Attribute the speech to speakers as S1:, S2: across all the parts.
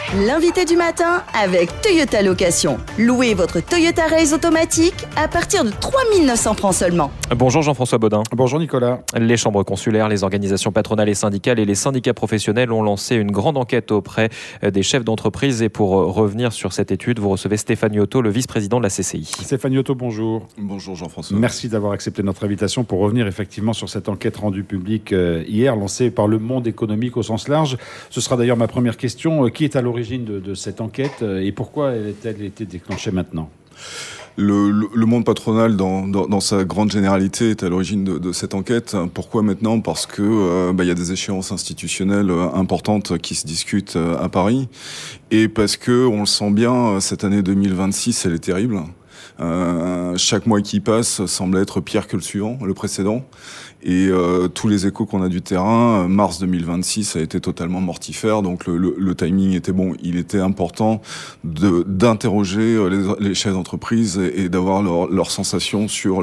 S1: L'invité du matin avec Toyota Location. Louez votre Toyota Race automatique à partir de 3 900 francs seulement.
S2: Bonjour Jean-François Baudin.
S3: Bonjour Nicolas.
S2: Les chambres consulaires, les organisations patronales et syndicales et les syndicats professionnels ont lancé une grande enquête auprès des chefs d'entreprise. Et pour revenir sur cette étude, vous recevez Stéphane Yoto, le vice-président de la CCI.
S3: Stéphane Yoto, bonjour.
S4: Bonjour Jean-François.
S3: Merci d'avoir accepté notre invitation pour revenir effectivement sur cette enquête rendue publique hier, lancée par le monde économique au sens large. Ce sera d'ailleurs ma première question. Qui est à l'origine de cette enquête et pourquoi a-t-elle été déclenchée maintenant ?
S4: Le monde patronal, dans sa grande généralité, est à l'origine de cette enquête. Pourquoi maintenant ? Parce que y a des échéances institutionnelles importantes qui se discutent à Paris, et parce que on le sent bien, cette année 2026, elle est terrible. Chaque mois qui passe semble être pire que le suivant, le précédent. Et tous les échos qu'on a du terrain, mars 2026 a été totalement mortifère, donc le timing était bon. Il était important d'interroger les chefs d'entreprise et d'avoir leur sensation sur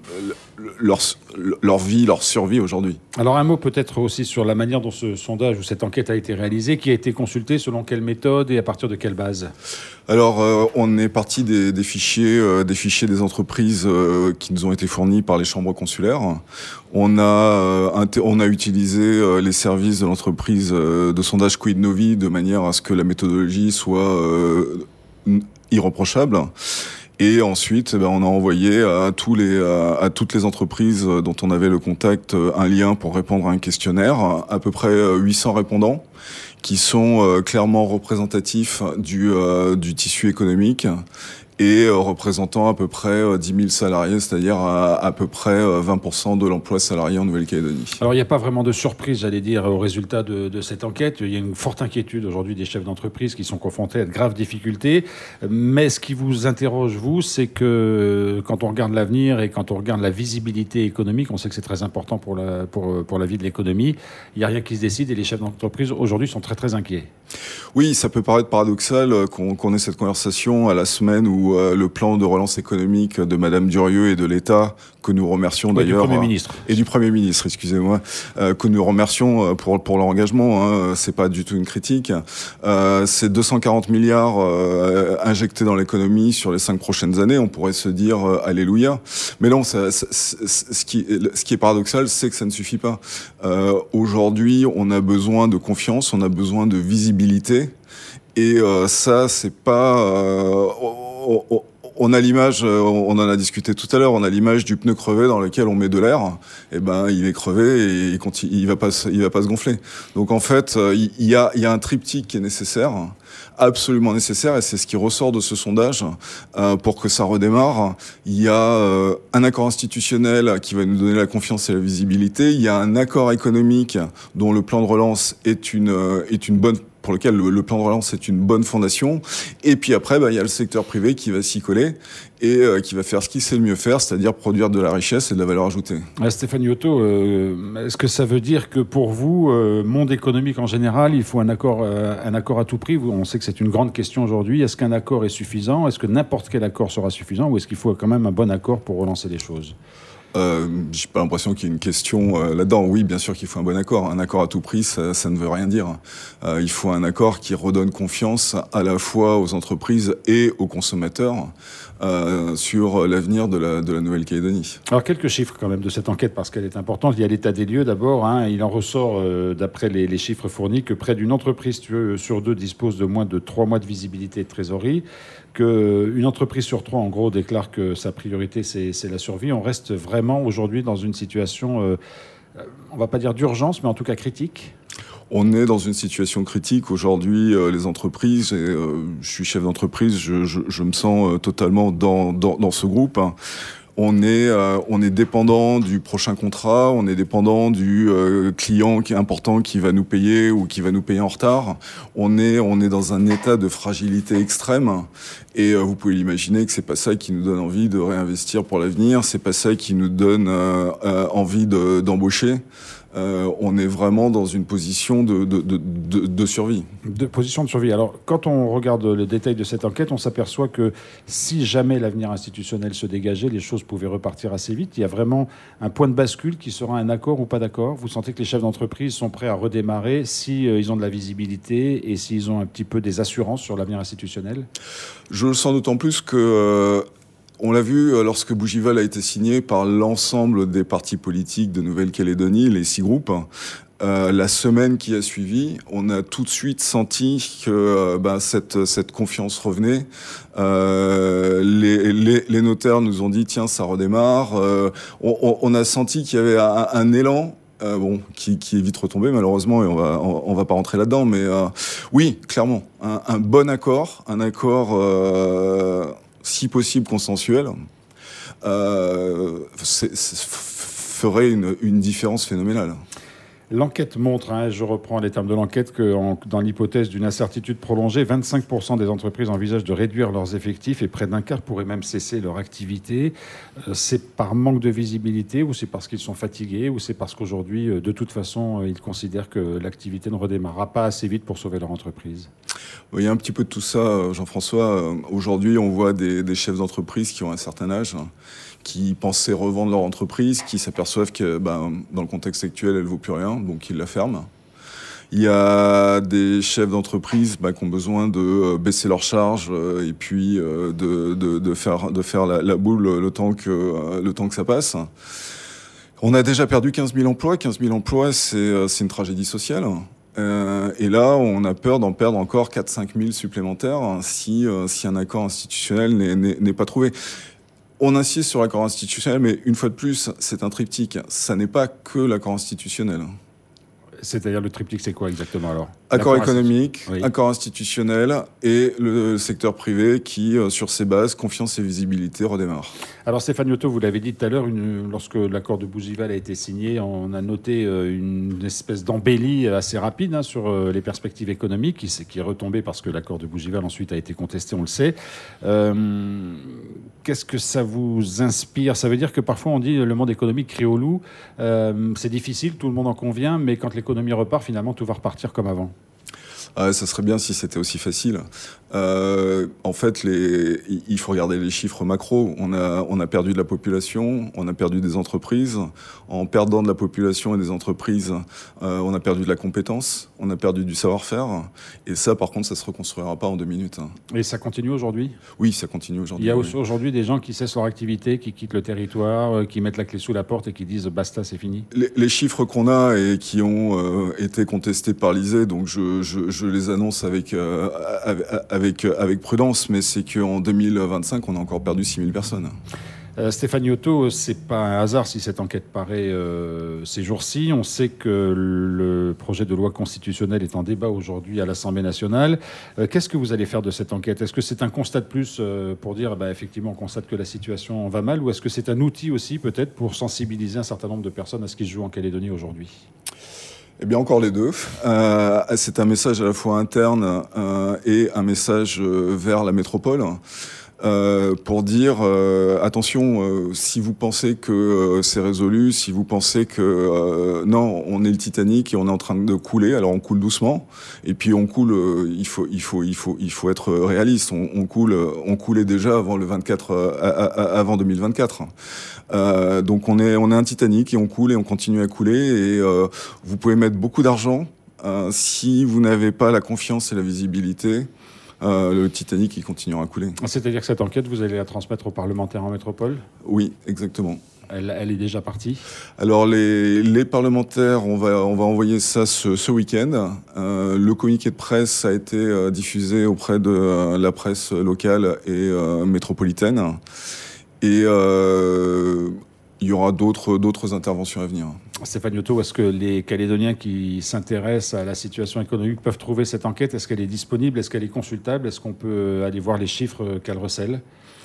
S4: leur vie, leur survie aujourd'hui.
S3: Alors un mot peut-être aussi sur la manière dont ce sondage ou cette enquête a été réalisée, qui a été consultée, selon quelle méthode et à partir de quelle base ?
S4: Alors on est parti des fichiers des entreprises qui nous ont été fournis par les chambres consulaires. On a utilisé les services de l'entreprise de sondage Quid Novi de manière à ce que la méthodologie soit irréprochable. Et ensuite, on a envoyé à toutes les entreprises dont on avait le contact un lien pour répondre à un questionnaire, à peu près 800 répondants qui sont clairement représentatifs du tissu économique et représentant à peu près 10 000 salariés, c'est-à-dire à peu près 20% de l'emploi salarié en Nouvelle-Calédonie.
S3: Alors il n'y a pas vraiment de surprise, j'allais dire, au résultat de cette enquête. Il y a une forte inquiétude aujourd'hui des chefs d'entreprise qui sont confrontés à de graves difficultés. Mais ce qui vous interroge, vous, c'est que quand on regarde l'avenir et quand on regarde la visibilité économique, on sait que c'est très important pour la vie de l'économie, il n'y a rien qui se décide et les chefs d'entreprise aujourd'hui sont très très inquiets.
S4: Oui, ça peut paraître paradoxal qu'on ait cette conversation à la semaine où le plan de relance économique de Madame Durieux et de l'État, que nous remercions d'ailleurs, et du Premier ministre, excusez-moi, que nous remercions pour leur engagement. C'est pas du tout une critique. C'est 240 milliards injectés dans l'économie sur les 5 prochaines années. On pourrait se dire alléluia. Mais non, ce qui est paradoxal, c'est que ça ne suffit pas. Aujourd'hui, on a besoin de confiance, on a besoin de visibilité. Et ça, c'est pas... on a l'image, on en a discuté tout à l'heure, on a l'image du pneu crevé dans lequel on met de l'air. Et il est crevé et il va pas se gonfler. Donc en fait, il y a un triptyque qui est nécessaire, absolument nécessaire, et c'est ce qui ressort de ce sondage pour que ça redémarre. Il y a un accord institutionnel qui va nous donner la confiance et la visibilité. Il y a un accord économique dont le plan de relance est une bonne, pour lequel le plan de relance est une bonne fondation. Et puis après, il y a le secteur privé qui va s'y coller et qui va faire ce qu'il sait le mieux faire, c'est-à-dire produire de la richesse et de la valeur ajoutée.
S3: Stéphane Yoto, est-ce que ça veut dire que pour vous, monde économique en général, il faut un accord à tout prix ? On sait que c'est une grande question aujourd'hui. Est-ce qu'un accord est suffisant ? Est-ce que n'importe quel accord sera suffisant ? Ou est-ce qu'il faut quand même un bon accord pour relancer les choses ?
S4: J'ai pas l'impression qu'il y ait une question là-dedans. Oui, bien sûr qu'il faut un bon accord. Un accord à tout prix, ça ne veut rien dire. Il faut un accord qui redonne confiance à la fois aux entreprises et aux consommateurs sur l'avenir de la Nouvelle-Calédonie.
S3: Alors quelques chiffres quand même de cette enquête parce qu'elle est importante. Il y a l'état des lieux d'abord. Il en ressort d'après les chiffres fournis que près d'une entreprise sur 2 dispose de moins de 3 mois de visibilité et de trésorerie, qu'une entreprise sur 3 en gros déclare que sa priorité c'est la survie. On reste vraiment aujourd'hui dans une situation, on va pas dire d'urgence, mais en tout cas critique.
S4: On est dans une situation critique aujourd'hui, les entreprises, et je suis chef d'entreprise, je me sens totalement dans ce groupe. On est dépendant du prochain contrat, on est dépendant du client qui est important qui va nous payer ou qui va nous payer en retard. On est dans un état de fragilité extrême et vous pouvez l'imaginer que c'est pas ça qui nous donne envie de réinvestir pour l'avenir, c'est pas ça qui nous donne envie d'embaucher. on est vraiment dans une position de survie.
S3: De position de survie. Alors, quand on regarde le détail de cette enquête, on s'aperçoit que si jamais l'avenir institutionnel se dégageait, les choses pouvaient repartir assez vite. Il y a vraiment un point de bascule qui sera un accord ou pas d'accord. Vous sentez que les chefs d'entreprise sont prêts à redémarrer si ils ont de la visibilité et s'ils ont un petit peu des assurances sur l'avenir institutionnel?
S4: Je le sens d'autant plus que... on l'a vu lorsque Bougival a été signé par l'ensemble des partis politiques de Nouvelle-Calédonie, les 6 groupes. La semaine qui a suivi, on a tout de suite senti que cette confiance revenait. Les notaires nous ont dit tiens, ça redémarre. On a senti qu'il y avait un élan. Qui est vite retombé malheureusement, et on va pas rentrer là-dedans, mais oui, clairement, un bon accord, un accord si possible consensuel, ferait une différence phénoménale.
S3: L'enquête montre, je reprends les termes de l'enquête, que dans l'hypothèse d'une incertitude prolongée, 25% des entreprises envisagent de réduire leurs effectifs et près d'un quart pourraient même cesser leur activité. C'est par manque de visibilité ou c'est parce qu'ils sont fatigués ou c'est parce qu'aujourd'hui, de toute façon, ils considèrent que l'activité ne redémarrera pas assez vite pour sauver leur entreprise?
S4: Il y a un petit peu de tout ça, Jean-François. Aujourd'hui, on voit des chefs d'entreprise qui ont un certain âge, qui pensaient revendre leur entreprise, qui s'aperçoivent que dans le contexte actuel, elle ne vaut plus rien, donc ils la ferment. Il y a des chefs d'entreprise qui ont besoin de baisser leurs charges et puis de faire la boule le temps que ça passe. On a déjà perdu 15 000 emplois. 15 000 emplois, c'est une tragédie sociale. Et là, on a peur d'en perdre encore 4-5 000 supplémentaires si un accord institutionnel n'est pas trouvé. On insiste sur l'accord institutionnel, mais une fois de plus, c'est un triptyque. Ça n'est pas que l'accord institutionnel.
S3: C'est-à-dire le triptyque, c'est quoi exactement alors?
S4: Accord économique, oui. Accord institutionnel et le secteur privé qui, sur ses bases, confiance et visibilité, redémarre.
S3: Alors Stéphane Yoto, vous l'avez dit tout à l'heure, lorsque l'accord de Bougival a été signé, on a noté une espèce d'embellie assez rapide sur les perspectives économiques qui est retombée parce que l'accord de Bougival ensuite a été contesté, on le sait. Qu'est-ce que ça vous inspire? Ça veut dire que parfois on dit le monde économique crie au loup. C'est difficile, tout le monde en convient, mais quand l'économie repart, finalement, tout va repartir comme avant.
S4: Ça serait bien si c'était aussi facile. En fait, il faut regarder les chiffres macro. On a perdu de la population, on a perdu des entreprises. En perdant de la population et des entreprises, on a perdu de la compétence, on a perdu du savoir-faire. Et ça, par contre, ça se reconstruira pas en 2 minutes.
S3: Et ça continue aujourd'hui?
S4: Oui, ça continue aujourd'hui.
S3: Il y a aujourd'hui des gens qui cessent leur activité, qui quittent le territoire, qui mettent la clé sous la porte et qui disent basta, c'est fini.
S4: Les chiffres qu'on a et qui ont été contestés par l'ISEE, donc je les annonce avec prudence, mais c'est qu'en 2025, on a encore perdu 6 000 personnes.
S3: Stéphane Yoto, c'est pas un hasard si cette enquête paraît ces jours-ci. On sait que le projet de loi constitutionnelle est en débat aujourd'hui à l'Assemblée nationale. Qu'est-ce que vous allez faire de cette enquête? Est-ce que c'est un constat de plus pour dire effectivement on constate que la situation va mal, ou est-ce que c'est un outil aussi peut-être pour sensibiliser un certain nombre de personnes à ce qui se joue en Calédonie aujourd'hui?
S4: Eh bien, encore les deux. C'est un message à la fois interne et un message vers la métropole. Pour dire attention, si vous pensez que c'est résolu, si vous pensez que non, on est le Titanic et on est en train de couler, alors on coule doucement. Et puis on coule, il faut être réaliste. On coulait déjà avant le 24, avant 2024. Donc on est un Titanic et on coule et on continue à couler. Et vous pouvez mettre beaucoup d'argent si vous n'avez pas la confiance et la visibilité. Le Titanic, il continuera à couler.
S3: C'est-à-dire que cette enquête, vous allez la transmettre aux parlementaires en métropole?
S4: Oui, exactement.
S3: Elle est déjà partie?
S4: Alors, les parlementaires, on va envoyer ça ce week-end. Le communiqué de presse a été diffusé auprès de la presse locale et métropolitaine. Et il y aura d'autres interventions à venir.
S3: Stéphane Yoto, est-ce que les Calédoniens qui s'intéressent à la situation économique peuvent trouver cette enquête? Est-ce qu'elle est disponible? Est-ce qu'elle est consultable? Est-ce qu'on peut aller voir les chiffres qu'elle recèle?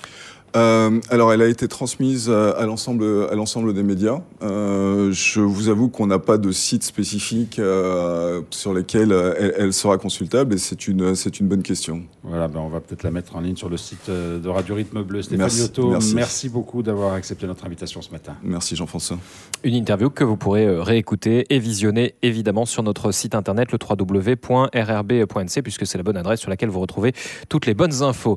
S4: Alors, elle a été transmise à l'ensemble des médias. Je vous avoue qu'on n'a pas de site spécifique sur lesquels elle sera consultable, et c'est une bonne question.
S3: Voilà, on va peut-être la mettre en ligne sur le site de Radio Rythme Bleu. Stéphane Yoto, merci beaucoup d'avoir accepté notre invitation ce matin.
S4: Merci Jean-François.
S2: Une interview que vous pourrez réécouter et visionner évidemment sur notre site internet, le www.rrb.nc, puisque c'est la bonne adresse sur laquelle vous retrouvez toutes les bonnes infos.